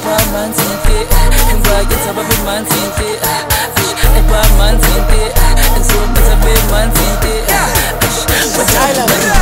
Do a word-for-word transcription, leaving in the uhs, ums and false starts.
Epa man tinte, Emba get a baby man tinte. Epa man tinte, and so much a big man tinte. I love you.